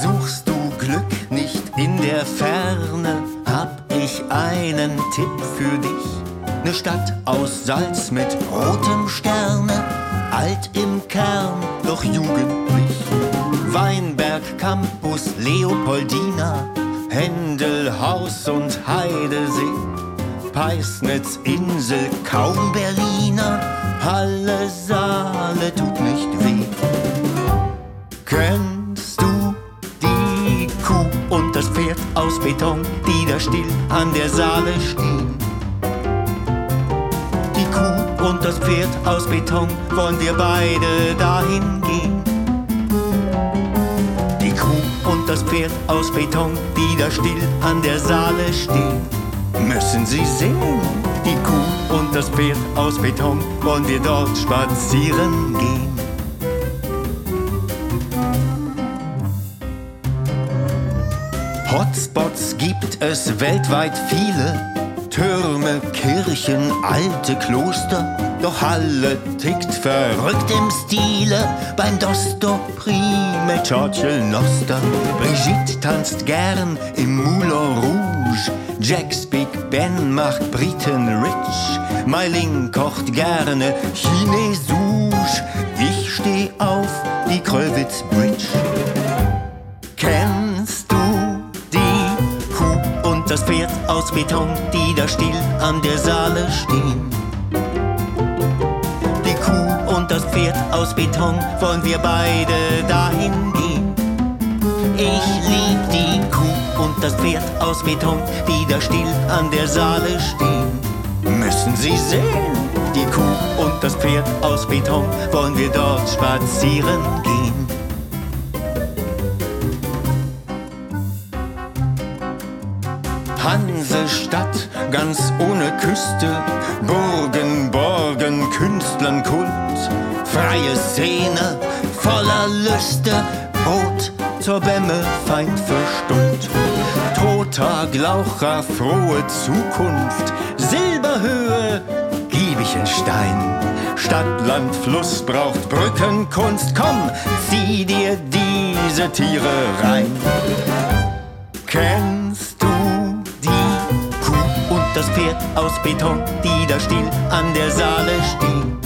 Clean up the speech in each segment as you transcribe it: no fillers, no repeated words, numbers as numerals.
Suchst du Glück nicht in der Ferne, hab ich einen Tipp für dich. Ne Stadt aus Salz mit rotem Sterne, alt im Kern, doch jugendlich. Weinberg, Campus, Leopoldina, Händelhaus und Heidesee. Peisnitz, Insel, kaum Berliner, Halle, Saale, tut nicht weh. Kennst du die Kuh und das Pferd aus Beton, die da still an der Saale stehen? Die Kuh und das Pferd aus Beton, wollen wir beide dahin gehen? Die Kuh und das Pferd aus Beton, die da still an der Saale stehen. Müssen Sie sehen, die Kuh und das Pferd aus Beton, wollen wir dort spazieren gehen? Hotspots gibt es weltweit viele, Türme, Kirchen, alte Kloster. Doch Halle tickt verrückt im Stile, beim Dostoprim mit Churchill Noster. Brigitte tanzt gern im Moulin Rouge, Jacks Big Ben macht Briten rich. Meiling kocht gerne Chinesouche, ich steh auf die Kröwitz Bridge. Kennst du die Kuh und das Pferd aus Beton, die da still an der Saale stehen? Die Kuh und das Pferd aus Beton, wollen wir beide dahin gehen? Ich lieb die Kuh und das Pferd aus Beton, die da still an der Saale stehen. Müssen Sie sehen, die Kuh und das Pferd aus Beton, wollen wir dort spazieren gehen? Hansestadt, ganz ohne Küste, Burgen, Borgen, Künstlern Kult, freie Szene, voller Lüste, Brot zur Bämme, fein verstummt. Toter Glaucher, frohe Zukunft, Silberhöhe, Giebichenstein. Stadt, Land, Fluss braucht Brückenkunst, komm, zieh dir diese Tiere rein. Kennst du die Kuh und das Pferd aus Beton, die da still an der Saale stehen?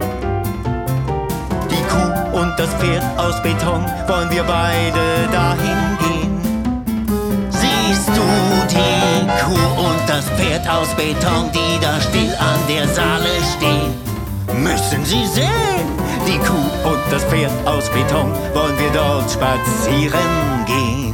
Die Kuh und das Pferd aus Beton, wollen wir beide dahin gehen? Siehst du die Kuh und das Pferd aus Beton, die da still an der Saale stehen? Müssen Sie sehen, die Kuh und das Pferd aus Beton, wollen wir dort spazieren gehen?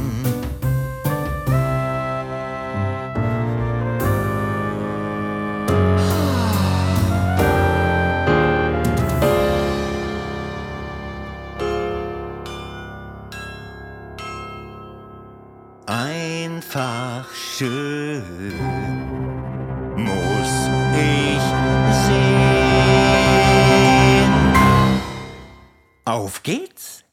Einfach schön muss ich sehen. Auf geht's!